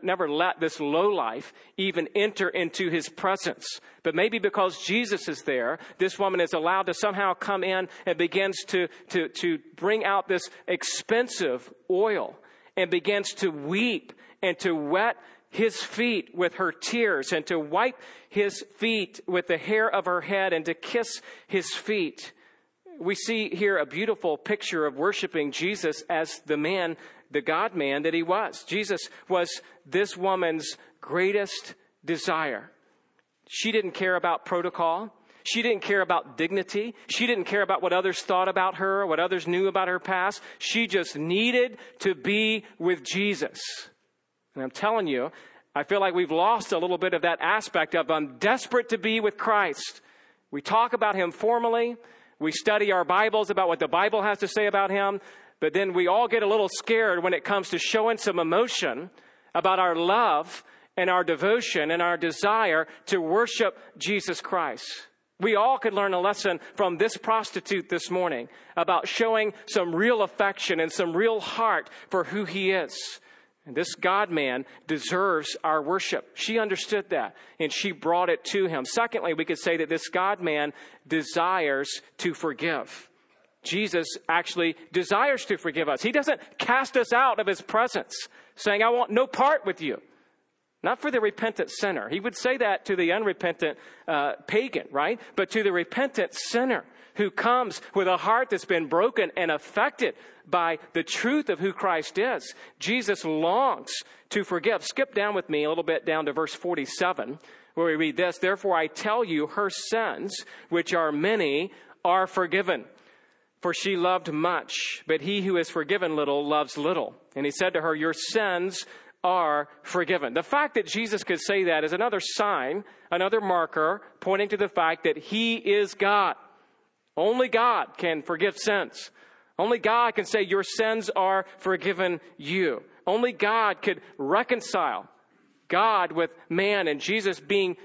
lowlife even enter into his presence. But maybe because Jesus is there, this woman is allowed to somehow come in and begins to bring out this expensive oil, and begins to weep and to wet his feet with her tears, and to wipe his feet with the hair of her head, and to kiss his feet. We see here a beautiful picture of worshiping Jesus as the man, the God-man that he was. Jesus was this woman's greatest desire. She didn't care about protocol. She didn't care about dignity. She didn't care about what others thought about her, or what others knew about her past. She just needed to be with Jesus. And I'm telling you, I feel like we've lost a little bit of that aspect of I'm desperate to be with Christ. We talk about him formally. We study our Bibles about what the Bible has to say about him. But then we all get a little scared when it comes to showing some emotion about our love and our devotion and our desire to worship Jesus Christ. We all could learn a lesson from this prostitute this morning about showing some real affection and some real heart for who he is. And this God-man deserves our worship. She understood that, and she brought it to him. Secondly, we could say that this God-man desires to forgive. Jesus actually desires to forgive us. He doesn't cast us out of his presence, saying, I want no part with you. Not for the repentant sinner. He would say that to the unrepentant pagan, right? But to the repentant sinner who comes with a heart that's been broken and affected by the truth of who Christ is, Jesus longs to forgive. Skip down with me a little bit down to verse 47, where we read this: Therefore I tell you, her sins, which are many, are forgiven. For she loved much, but he who is forgiven little loves little. And he said to her, your sins are forgiven. The fact that Jesus could say that is another sign, another marker, pointing to the fact that he is God. Only God can forgive sins. Only God can say your sins are forgiven you. Only God could reconcile God with man, and Jesus being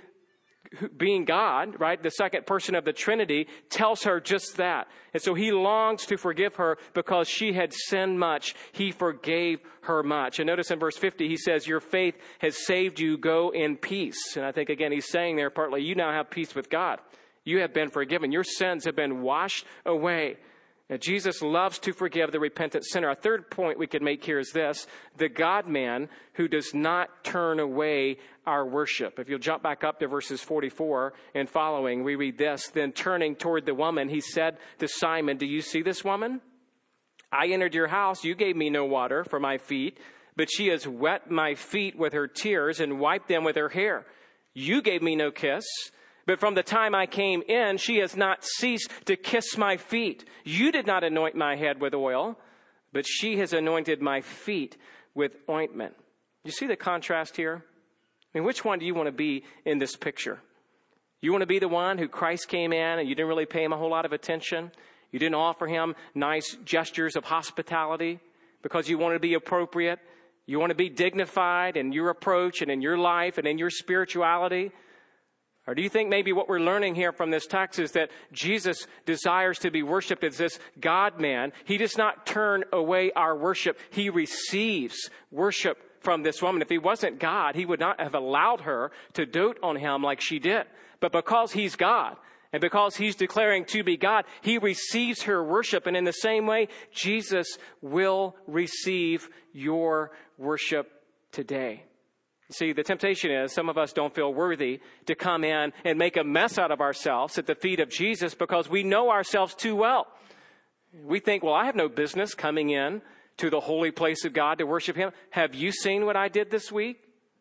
God, right? The second person of the Trinity tells her just that. And so he longs to forgive her because she had sinned much. He forgave her much. And notice in verse 50, he says, your faith has saved you. Go in peace. And I think, again, he's saying there partly, you now have peace with God. You have been forgiven. Your sins have been washed away. Now, Jesus loves to forgive the repentant sinner. A third point we could make here is this: the God-man who does not turn away our worship. If you'll jump back up to verses 44 and following, we read this: Then turning toward the woman, he said to Simon, do you see this woman? I entered your house. You gave me no water for my feet, but she has wet my feet with her tears and wiped them with her hair. You gave me no kiss, but from the time I came in, she has not ceased to kiss my feet. You did not anoint my head with oil, but she has anointed my feet with ointment. You see the contrast here? I mean, which one do you want to be in this picture? You want to be the one who Christ came in and you didn't really pay him a whole lot of attention? You didn't offer him nice gestures of hospitality because you wanted to be appropriate? You want to be dignified in your approach and in your life and in your spirituality? Or do you think maybe what we're learning here from this text is that Jesus desires to be worshiped as this God-man? He does not turn away our worship. He receives worship from this woman. If he wasn't God, he would not have allowed her to dote on him like she did. But because he's God, and because he's declaring to be God, he receives her worship. And in the same way, Jesus will receive your worship today. See, the temptation is some of us don't feel worthy to come in and make a mess out of ourselves at the feet of Jesus because we know ourselves too well. We think, well, I have no business coming in to the holy place of God to worship him. Have you seen what I did this week?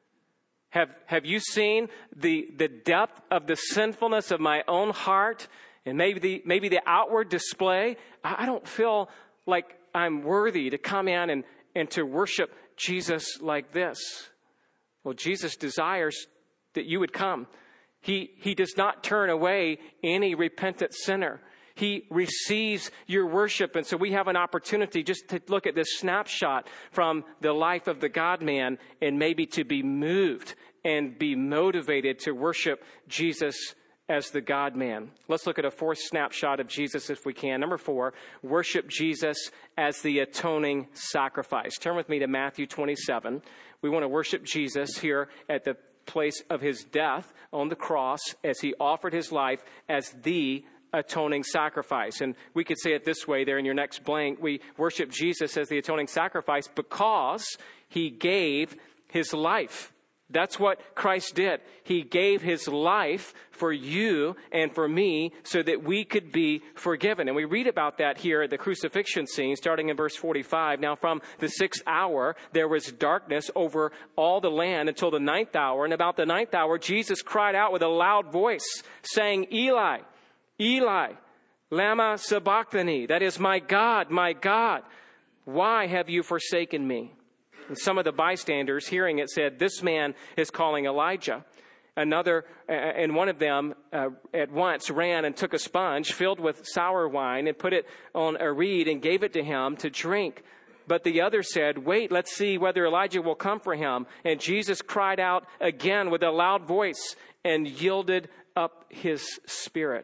Have you seen the depth of the sinfulness of my own heart and maybe the outward display? I don't feel like I'm worthy to come in and to worship Jesus like this. Well, Jesus desires that you would come. He does not turn away any repentant sinner. He receives your worship. And so we have an opportunity just to look at this snapshot from the life of the God-man and maybe to be moved and be motivated to worship Jesus as the God-man. Let's look at a fourth snapshot of Jesus if we can. Number 4, worship Jesus as the atoning sacrifice. Turn with me to Matthew 27. We want to worship Jesus here at the place of his death on the cross as he offered his life as the atoning sacrifice. And we could say it this way there in your next blank. We worship Jesus as the atoning sacrifice because he gave his life. That's what Christ did. He gave his life for you and for me so that we could be forgiven. And we read about that here at the crucifixion scene, starting in verse 45. Now from the 6th hour, there was darkness over all the land until the 9th hour. And about the 9th hour, Jesus cried out with a loud voice, saying, Eli, Eli, lama sabachthani. That is, my God, why have you forsaken me? And some of the bystanders hearing it said, this man is calling Elijah. Another, and one of them at once ran and took a sponge filled with sour wine and put it on a reed and gave it to him to drink. But the other said, wait, let's see whether Elijah will come for him. And Jesus cried out again with a loud voice and yielded up his spirit.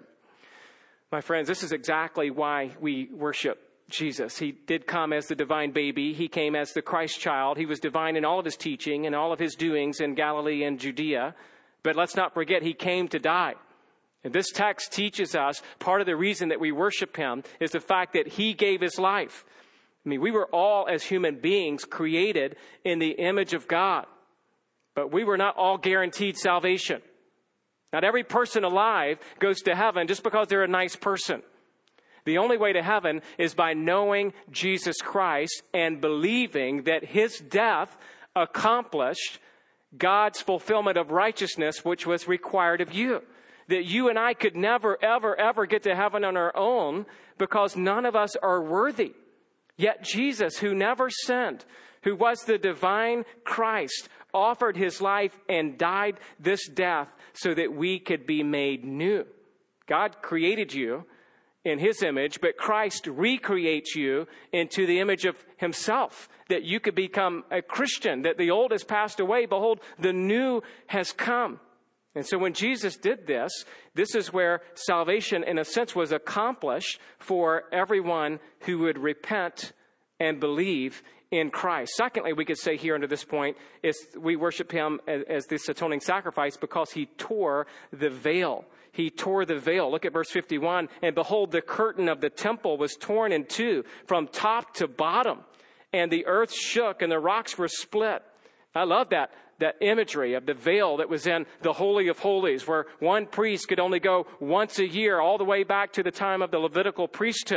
My friends, this is exactly why we worship Jesus. He did come as the divine baby. He came as the Christ child. He was divine in all of his teaching and all of his doings in Galilee and Judea. But let's not forget, he came to die. And this text teaches us part of the reason that we worship him is the fact that he gave his life. I mean, we were all as human beings created in the image of God. But we were not all guaranteed salvation. Not every person alive goes to heaven just because they're a nice person. The only way to heaven is by knowing Jesus Christ and believing that his death accomplished God's fulfillment of righteousness, which was required of you. That you and I could never, ever, ever get to heaven on our own because none of us are worthy. Yet Jesus, who never sinned, who was the divine Christ, offered his life and died this death so that we could be made new. God created you in his image, but Christ recreates you into the image of himself, that you could become a Christian, that the old has passed away. Behold, the new has come. And so when Jesus did this, this is where salvation, in a sense, was accomplished for everyone who would repent and believe in Christ. Secondly, we could say here under this point is we worship him as this atoning sacrifice because he tore the veil. He tore the veil. Look at verse 51. And behold, the curtain of the temple was torn in two from top to bottom. And the earth shook and the rocks were split. I love that imagery of the veil that was in the Holy of Holies, where one priest could only go once a year, all the way back to the time of the Levitical priesthood.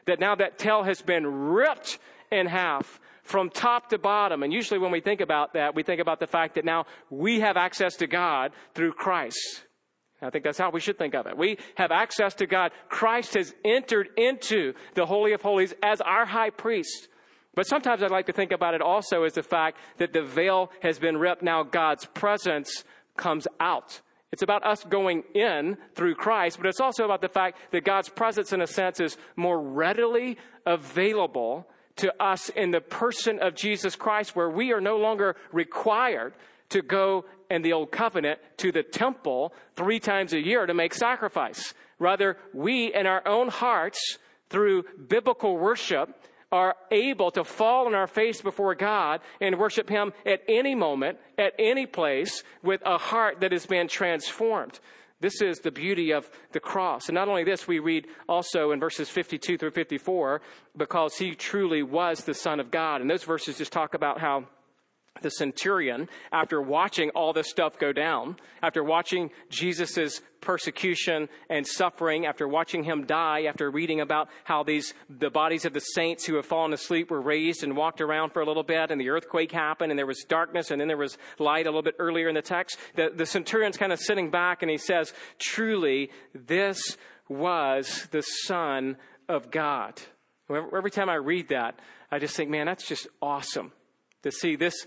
that now that tail has been ripped in half from top to bottom. And usually when we think about that, we think about the fact that now we have access to God through Christ. I think that's how we should think of it. We have access to God. Christ has entered into the Holy of Holies as our high priest. But sometimes I'd like to think about it also as the fact that the veil has been ripped. Now God's presence comes out. It's about us going in through Christ, but it's also about the fact that God's presence, in a sense, is more readily available to us in the person of Jesus Christ, where we are no longer required to go in the old covenant to the temple 3 times a year to make sacrifice. Rather, we in our own hearts, through biblical worship, are able to fall on our face before God and worship Him at any moment, at any place, with a heart that has been transformed. This is the beauty of the cross. And not only this, we read also in verses 52 through 54, because He truly was the Son of God. And those verses just talk about how the centurion, after watching all this stuff go down, after watching Jesus' persecution and suffering, after watching Him die, after reading about how the bodies of the saints who have fallen asleep were raised and walked around for a little bit, and the earthquake happened, and there was darkness, and then there was light a little bit earlier in the text, the centurion's kind of sitting back, and he says, truly, this was the Son of God. Every time I read that, I just think, man, that's just awesome. To see this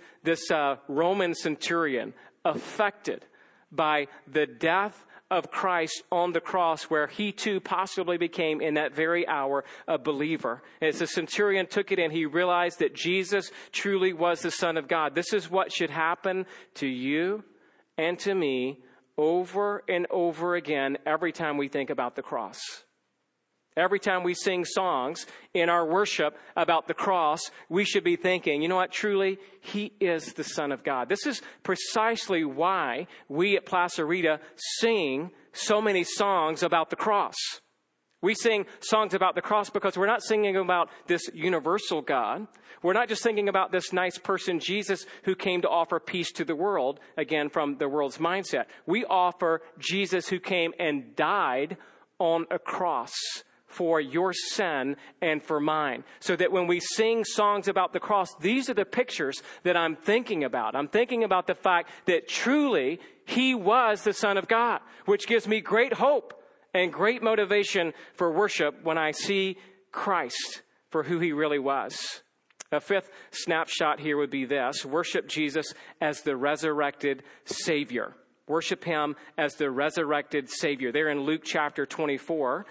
Roman centurion affected by the death of Christ on the cross, where he too possibly became in that very hour a believer. As the centurion took it in, he realized that Jesus truly was the Son of God. This is what should happen to you and to me over and over again every time we think about the cross. Every time we sing songs in our worship about the cross, we should be thinking, you know what, truly, He is the Son of God. This is precisely why we at Placerita sing so many songs about the cross. We sing songs about the cross because we're not singing about this universal God. We're not just thinking about this nice person, Jesus, who came to offer peace to the world, again, from the world's mindset. We offer Jesus who came and died on a cross for your sin and for mine. So that when we sing songs about the cross, these are the pictures that I'm thinking about. I'm thinking about the fact that truly He was the Son of God, which gives me great hope and great motivation for worship when I see Christ for who He really was. A fifth snapshot here would be this: worship Jesus as the resurrected Savior. Worship Him as the resurrected Savior. There in Luke chapter 24,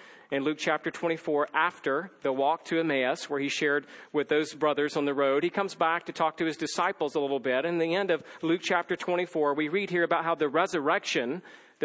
after the walk to Emmaus, where He shared with those brothers on the road, He comes back to talk to His disciples a little bit. In the end of Luke chapter 24, we read here about how the resurrection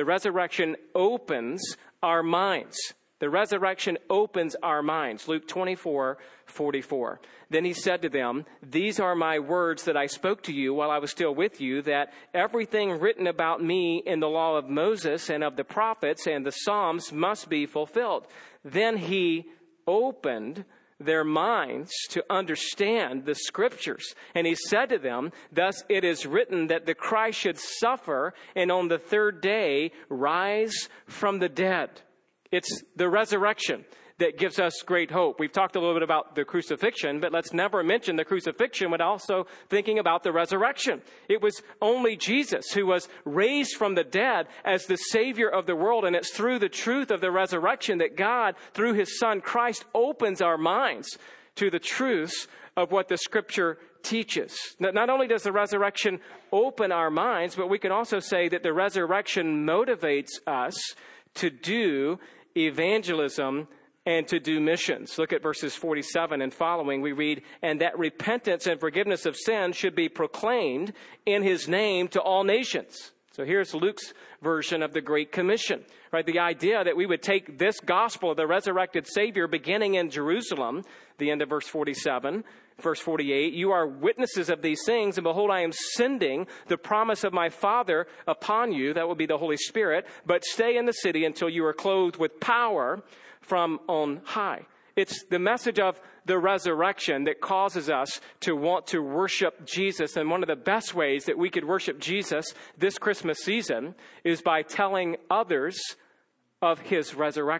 opens our minds. The resurrection opens our minds. Luke 24:44. Then He said to them, "These are my words that I spoke to you while I was still with you, that everything written about me in the law of Moses and of the prophets and the Psalms must be fulfilled." Then He opened their minds to understand the Scriptures. And He said to them, "Thus it is written that the Christ should suffer and on the 3rd day rise from the dead." It's the resurrection that gives us great hope. We've talked a little bit about the crucifixion, but let's never mention the crucifixion without also thinking about the resurrection. It was only Jesus who was raised from the dead as the Savior of the world, and it's through the truth of the resurrection that God, through His Son Christ, opens our minds to the truths of what the Scripture teaches. Not only does the resurrection open our minds, but we can also say that the resurrection motivates us to do evangelism and to do missions. Look at verses 47 and following. We read, "And that repentance and forgiveness of sin should be proclaimed in His name to all nations." So here's Luke's version of the Great Commission, right? The idea that we would take this gospel of the resurrected Savior beginning in Jerusalem, the end of verse 47, verse 48, "You are witnesses of these things, and behold, I am sending the promise of my Father upon you," that will be the Holy Spirit, "but stay in the city until you are clothed with power from on high." It's the message of the resurrection that causes us to want to worship Jesus. And one of the best ways that we could worship Jesus this Christmas season is by telling others of His resurrection.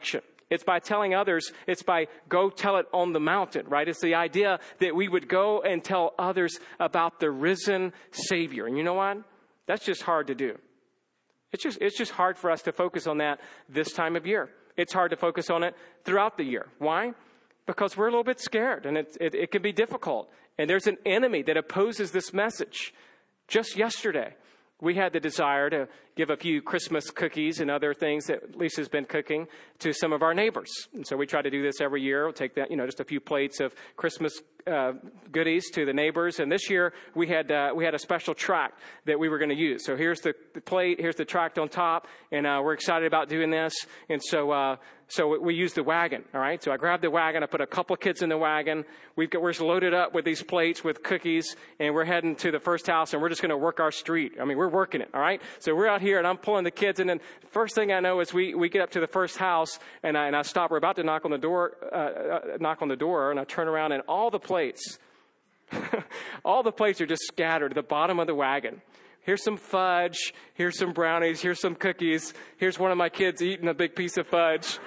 It's by telling others. It's by go tell it on the mountain, right? It's the idea that we would go and tell others about the risen Savior. And you know what? That's just hard to do. It's just hard for us to focus on that this time of year. It's hard to focus on it throughout the year. Why? Because we're a little bit scared, and it can be difficult. And there's an enemy that opposes this message. Just yesterday, we had the desire to give a few Christmas cookies and other things that Lisa's been cooking to some of our neighbors. And so we try to do this every year. We'll take that, just a few plates of Christmas goodies to the neighbors. And this year we had a special tract that we were going to use. So here's the plate, here's the tract on top, and we're excited about doing this. And so we used the wagon, all right? So I grabbed the wagon. I put a couple of kids in the wagon. We're just loaded up with these plates with cookies, and we're heading to the first house, and we're just going to work our street. I mean, we're working it, all right? So we're out here, and I'm pulling the kids, and then first thing I know is we get up to the first house, and I stop. We're about to knock on the door, and I turn around, and all the plates are just scattered at the bottom of the wagon. Here's some fudge. Here's some brownies. Here's some cookies. Here's one of my kids eating a big piece of fudge.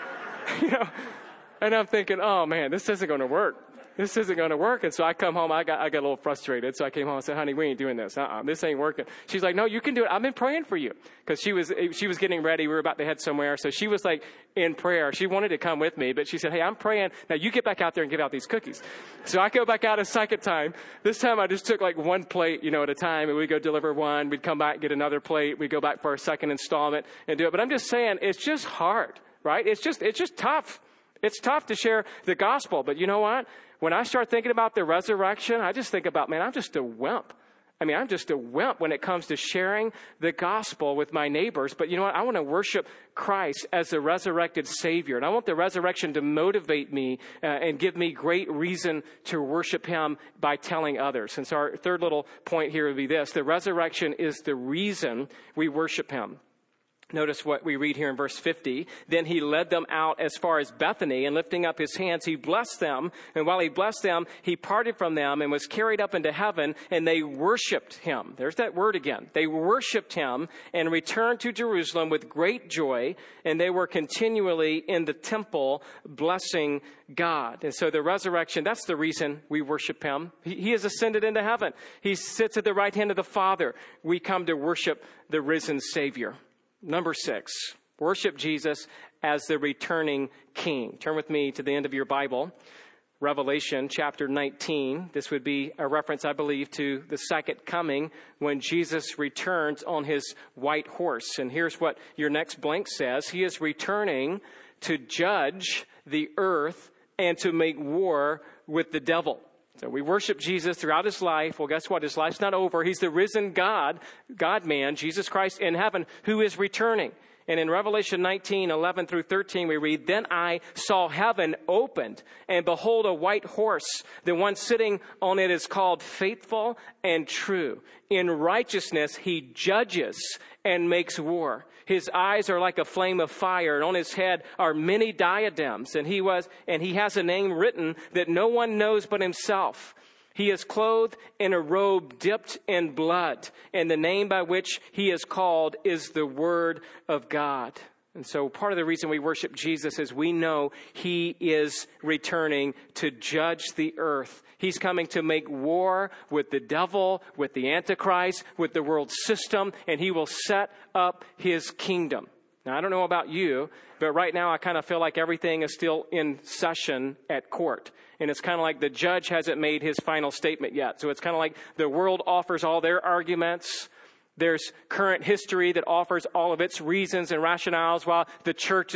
And I'm thinking, oh man, this isn't going to work. This isn't going to work. And so I come home. I got a little frustrated. So I came home and said, honey, we ain't doing this. This ain't working. She's like, no, you can do it. I've been praying for you. Because she was getting ready. We were about to head somewhere. So she was like in prayer. She wanted to come with me, but she said, hey, I'm praying. Now you get back out there and give out these cookies. So I go back out a second time. This time I just took like one plate, at a time, and we'd go deliver one. We'd come back, get another plate. We'd go back for a second installment and do it. But I'm just saying, it's just hard, right? It's just tough. It's tough to share the gospel. But you know what? When I start thinking about the resurrection, I just think about, man, I'm just a wimp. I'm just a wimp when it comes to sharing the gospel with my neighbors. But you know what? I want to worship Christ as the resurrected Savior. And I want the resurrection to motivate me and give me great reason to worship Him by telling others. And so our third little point here would be this. The resurrection is the reason we worship Him. Notice what we read here in verse 50. Then he led them out as far as Bethany, and lifting up his hands, he blessed them. And while he blessed them, he parted from them and was carried up into heaven, and they worshiped him. There's that word again. They worshiped him and returned to Jerusalem with great joy, and they were continually in the temple blessing God. And so the resurrection, that's the reason we worship him. He has ascended into heaven. He sits at the right hand of the Father. We come to worship the risen Savior. Number 6, worship Jesus as the returning King. Turn with me to the end of your Bible, Revelation chapter 19. This would be a reference, I believe, to the second coming when Jesus returns on his white horse. And here's what your next blank says. He is returning to judge the earth and to make war with the devil. So we worship Jesus throughout his life. Well, guess what? His life's not over. He's the risen God-man, Jesus Christ in heaven, who is returning. And in Revelation 19, 11 through 13, we read, Then I saw heaven opened, and behold, a white horse. The one sitting on it is called Faithful and True. In righteousness he judges and makes war. His eyes are like a flame of fire, and on his head are many diadems. And he has a name written that no one knows but himself. He is clothed in a robe dipped in blood, and the name by which he is called is the Word of God. And so part of the reason we worship Jesus is we know he is returning to judge the earth. He's coming to make war with the devil, with the Antichrist, with the world system, and he will set up his kingdom. Now, I don't know about you, but right now I kind of feel like everything is still in session at court. And it's kind of like the judge hasn't made his final statement yet. So it's kind of like the world offers all their arguments. There's current history that offers all of its reasons and rationales why the church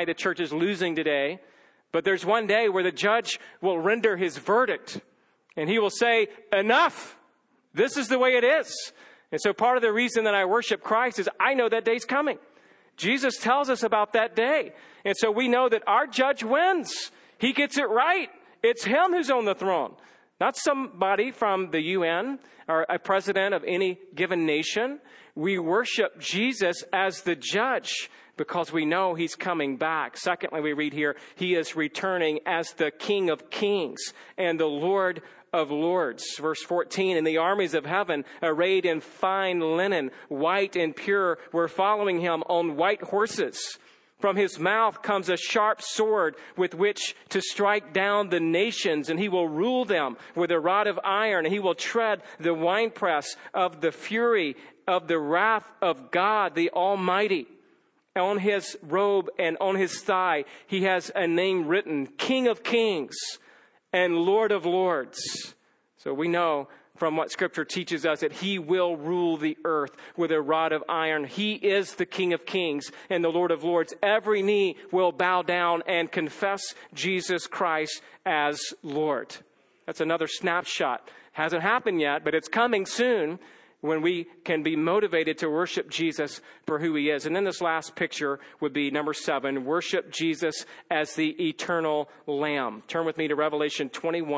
is losing today. But there's one day where the judge will render his verdict. And he will say, enough. This is the way it is. And so part of the reason that I worship Christ is I know that day's coming. Jesus tells us about that day. And so we know that our judge wins. He gets it right. It's him who's on the throne, not somebody from the UN or a president of any given nation. We worship Jesus as the judge because we know he's coming back. Secondly, we read here, he is returning as the King of Kings and the Lord of Lords. Verse 14, and the armies of heaven, arrayed in fine linen, white and pure, were following him on white horses. From his mouth comes a sharp sword with which to strike down the nations, and he will rule them with a rod of iron, and he will tread the winepress of the fury of the wrath of God, the Almighty. On his robe and on his thigh, he has a name written, King of Kings and Lord of Lords. So we know from what Scripture teaches us that he will rule the earth with a rod of iron. He is the King of Kings and the Lord of Lords. Every knee will bow down and confess Jesus Christ as Lord. That's another snapshot. Hasn't happened yet, but it's coming soon, when we can be motivated to worship Jesus for who he is. And then this last picture would be number 7, worship Jesus as the eternal Lamb. Turn with me to Revelation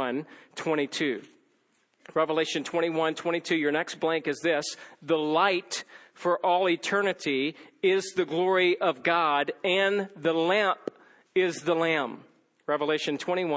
21:22. Revelation 21:22, your next blank is this: the light for all eternity is the glory of God, and the lamp is the Lamb. Revelation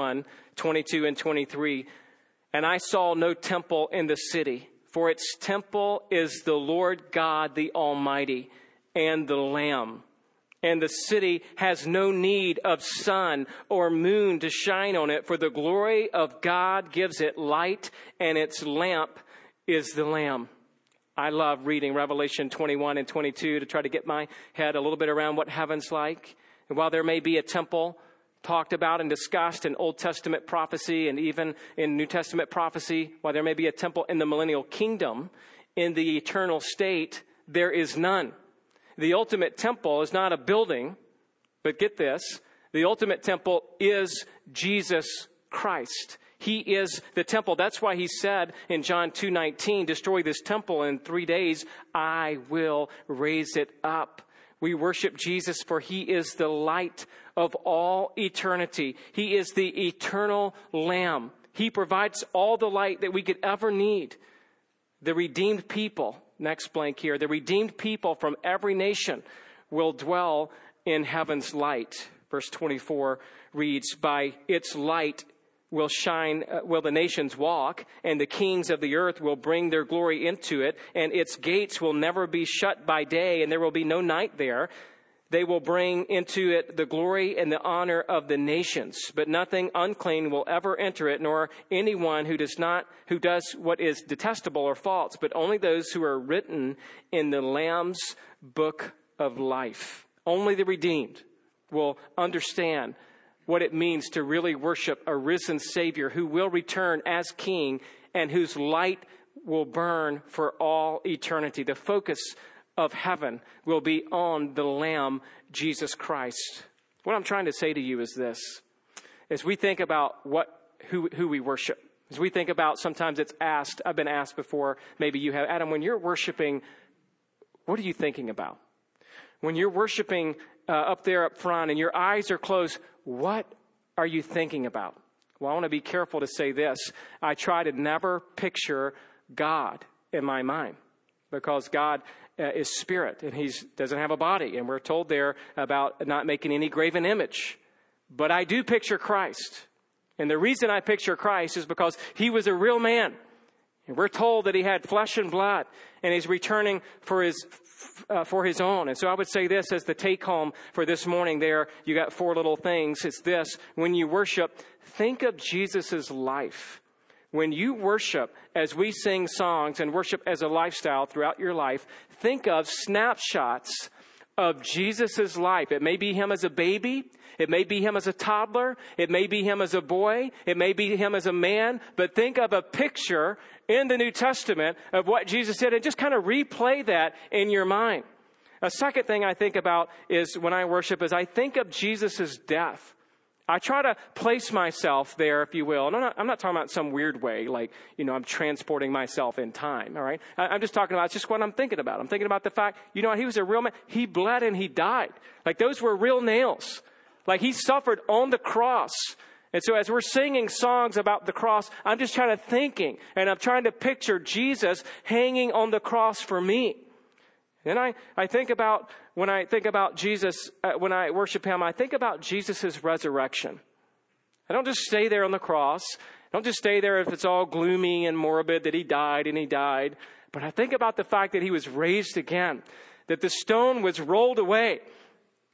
21:22 and 23. And I saw no temple in the city, for its temple is the Lord God, the Almighty, and the Lamb. And the city has no need of sun or moon to shine on it, for the glory of God gives it light, and its lamp is the Lamb. I love reading Revelation 21 and 22 to try to get my head a little bit around what heaven's like. And while there may be a temple talked about and discussed in Old Testament prophecy and even in New Testament prophecy, while there may be a temple in the millennial kingdom, in the eternal state, there is none. The ultimate temple is not a building, but get this, the ultimate temple is Jesus Christ. He is the temple. That's why he said in John 2:19, destroy this temple in 3 days, I will raise it up. We worship Jesus for he is the light of all eternity. He is the eternal Lamb. He provides all the light that we could ever need. The redeemed people, next blank here, the redeemed people from every nation will dwell in heaven's light. Verse 24 reads, by its light will the nations walk, and the kings of the earth will bring their glory into it, and its gates will never be shut by day, and there will be no night there. They will bring into it the glory and the honor of the nations, but nothing unclean will ever enter it, nor anyone who does what is detestable or false, but only those who are written in the Lamb's book of life. Only the redeemed will understand what it means to really worship a risen Savior who will return as King and whose light will burn for all eternity. The focus of heaven will be on the Lamb, Jesus Christ. What I'm trying to say to you is this: as we think about who we worship, as we think about, sometimes it's asked, I've been asked before, maybe you have, Adam, when you're worshiping, what are you thinking about? When you're worshiping up there up front and your eyes are closed, what are you thinking about? Well, I want to be careful to say this. I try to never picture God in my mind, because God is spirit and he doesn't have a body. And we're told there about not making any graven image. But I do picture Christ. And the reason I picture Christ is because he was a real man. And we're told that he had flesh and blood, and he's returning for his own. And so I would say this as the take home for this morning there. You got 4 little things. It's this: when you worship, think of Jesus's life. When you worship, as we sing songs and worship as a lifestyle throughout your life, think of snapshots of Jesus's life. It may be him as a baby. It may be him as a toddler. It may be him as a boy. It may be him as a man. But think of a picture in the New Testament of what Jesus did and just kind of replay that in your mind. A second thing I think about is when I worship is I think of Jesus's death. I try to place myself there, if you will. And I'm not talking about some weird way, like, I'm transporting myself in time, all right? I'm just talking about, it's just what I'm thinking about. I'm thinking about the fact, he was a real man. He bled and he died. Like, those were real nails. Like, he suffered on the cross. And so as we're singing songs about the cross, I'm just trying to and I'm trying to picture Jesus hanging on the cross for me. And I think about, when I think about Jesus, when I worship him, I think about Jesus' resurrection. I don't just stay there on the cross. I don't just stay there if it's all gloomy and morbid that he died. But I think about the fact that he was raised again, that the stone was rolled away,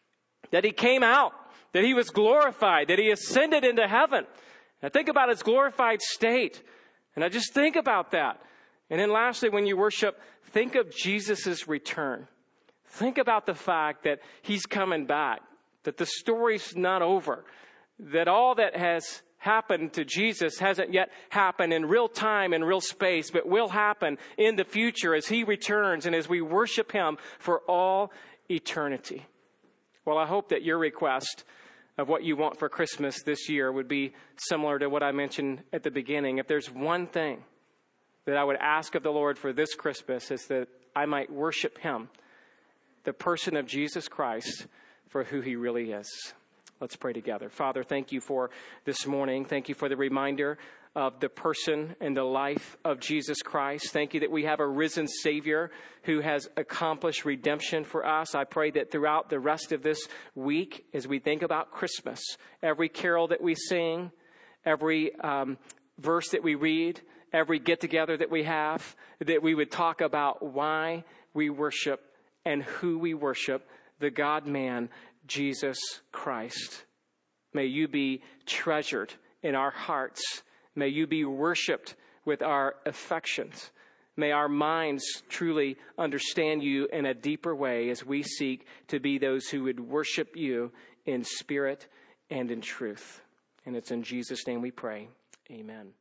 that he came out, that he was glorified, that he ascended into heaven. I think about his glorified state, and I just think about that. And then lastly, when you worship, think of Jesus' return. Think about the fact that he's coming back, that the story's not over, that all that has happened to Jesus hasn't yet happened in real time and real space, but will happen in the future as he returns and as we worship him for all eternity. Well, I hope that your request of what you want for Christmas this year would be similar to what I mentioned at the beginning. If there's one thing that I would ask of the Lord for this Christmas, is that I might worship him, the person of Jesus Christ, for who he really is. Let's pray together. Father, thank you for this morning. Thank you for the reminder of the person and the life of Jesus Christ. Thank you that we have a risen Savior who has accomplished redemption for us. I pray that throughout the rest of this week, as we think about Christmas, every carol that we sing, every verse that we read, every get-together that we have, that we would talk about why we worship and who we worship, the God-man, Jesus Christ. May you be treasured in our hearts. May you be worshiped with our affections. May our minds truly understand you in a deeper way as we seek to be those who would worship you in spirit and in truth. And it's in Jesus' name we pray. Amen.